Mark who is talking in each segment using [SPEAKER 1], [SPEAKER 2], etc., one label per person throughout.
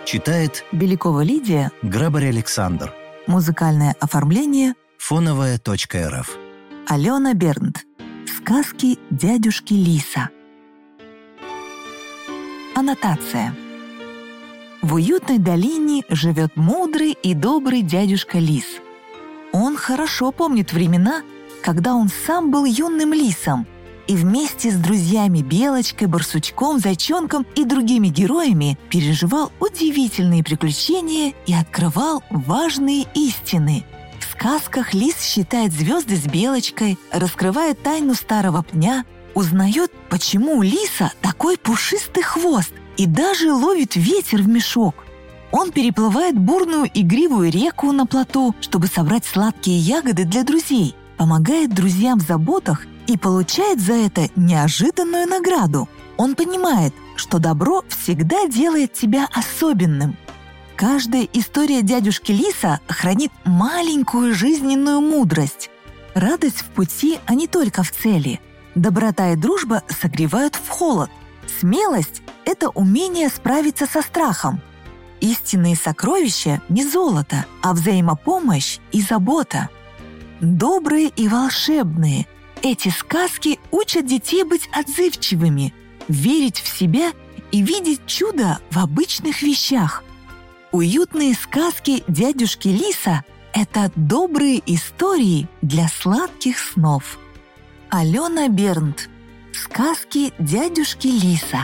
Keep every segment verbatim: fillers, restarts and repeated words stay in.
[SPEAKER 1] Читает
[SPEAKER 2] Белякова Лидия,
[SPEAKER 1] Грабарь Александр.
[SPEAKER 2] Музыкальное оформление
[SPEAKER 1] Фоновая точка РФ.
[SPEAKER 2] Алена Бернт. Сказки дядюшки Лиса. Аннотация. В уютной долине живет мудрый и добрый дядюшка Лис. Он хорошо помнит времена, когда он сам был юным лисом и вместе с друзьями Белочкой, Барсучком, Зайчонком и другими героями переживал удивительные приключения и открывал важные истины. В сказках Лис считает звезды с Белочкой, раскрывает тайну старого пня, узнает, почему у лиса такой пушистый хвост, и даже ловит ветер в мешок. Он переплывает бурную игривую реку на плоту, чтобы собрать сладкие ягоды для друзей, помогает друзьям в заботах и получает за это неожиданную награду. Он понимает, что добро всегда делает тебя особенным. Каждая история дядюшки Лиса хранит маленькую жизненную мудрость. Радость в пути, а не только в цели. Доброта и дружба согревают в холод. Смелость – это умение справиться со страхом. Истинные сокровища – не золото, а взаимопомощь и забота. Добрые и волшебные – эти сказки учат детей быть отзывчивыми, верить в себя и видеть чудо в обычных вещах. Уютные сказки дядюшки Лиса – это добрые истории для сладких снов. Алена Бернт. Сказки дядюшки Лиса.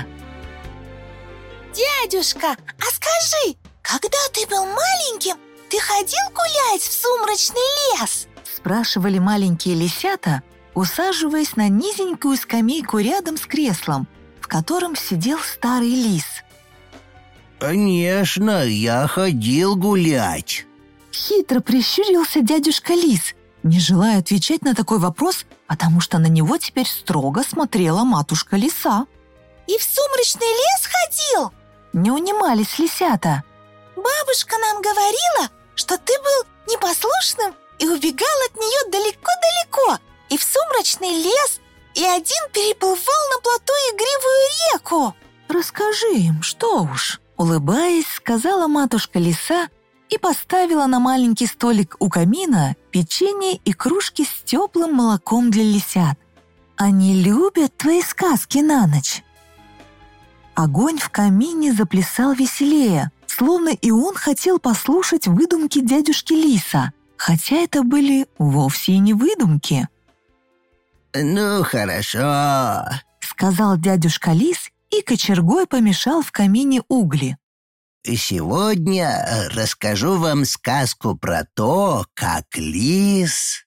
[SPEAKER 3] Дядюшка, а скажи, когда ты был маленьким, ты ходил гулять в сумрачный лес?
[SPEAKER 2] Спрашивали маленькие лисята, усаживаясь на низенькую скамейку рядом с креслом, в котором сидел старый лис.
[SPEAKER 4] Конечно, я ходил гулять.
[SPEAKER 2] Хитро прищурился дядюшка Лис, не желая отвечать на такой вопрос, потому что на него теперь строго смотрела матушка Лиса.
[SPEAKER 3] И в сумрачный лес ходил?
[SPEAKER 2] Не унимались лисята.
[SPEAKER 3] Бабушка нам говорила, что ты был непослушным и убегал от нее далеко-далеко, и в сумрачный лес, и один переплывал на плоту игривую реку.
[SPEAKER 2] Расскажи им, что уж, улыбаясь, сказала матушка Лиса и поставила на маленький столик у камина печенье и кружки с теплым молоком для лисят. Они любят твои сказки на ночь. Огонь в камине заплясал веселее, словно и он хотел послушать выдумки дядюшки Лиса, хотя это были вовсе и не выдумки.
[SPEAKER 4] «Ну, хорошо»,
[SPEAKER 2] — сказал дядюшка Лис и кочергой помешал в камине угли.
[SPEAKER 4] «Сегодня расскажу вам сказку про то, как лис